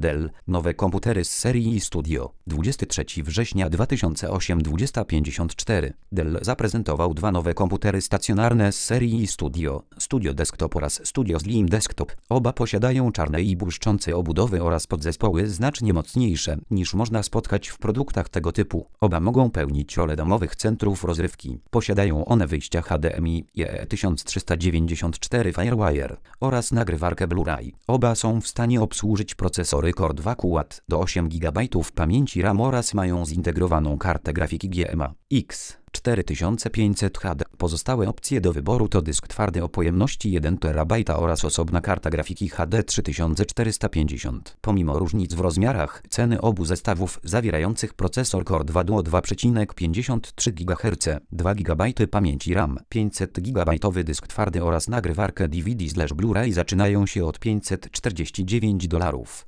Dell. Nowe komputery z serii Studio. 23 września 2008 20:54. Dell zaprezentował dwa nowe komputery stacjonarne z serii Studio. Studio Desktop oraz Studio Slim Desktop. Oba posiadają czarne i błyszczące obudowy oraz podzespoły znacznie mocniejsze niż można spotkać w produktach tego typu. Oba mogą pełnić rolę domowych centrów rozrywki. Posiadają one wyjścia HDMI, E1394 Firewire oraz nagrywarkę Blu-ray. Oba są w stanie obsłużyć procesory Core 2 Quad do 8 GB pamięci RAM oraz mają zintegrowaną kartę grafiki GMA-X 4500 HD. Pozostałe opcje do wyboru to dysk twardy o pojemności 1 TB oraz osobna karta grafiki HD 3450. Pomimo różnic w rozmiarach, ceny obu zestawów zawierających procesor Core 2 Duo 2,53 GHz, 2 GB pamięci RAM, 500 GB dysk twardy oraz nagrywarkę DVD/Blu-ray zaczynają się od $549.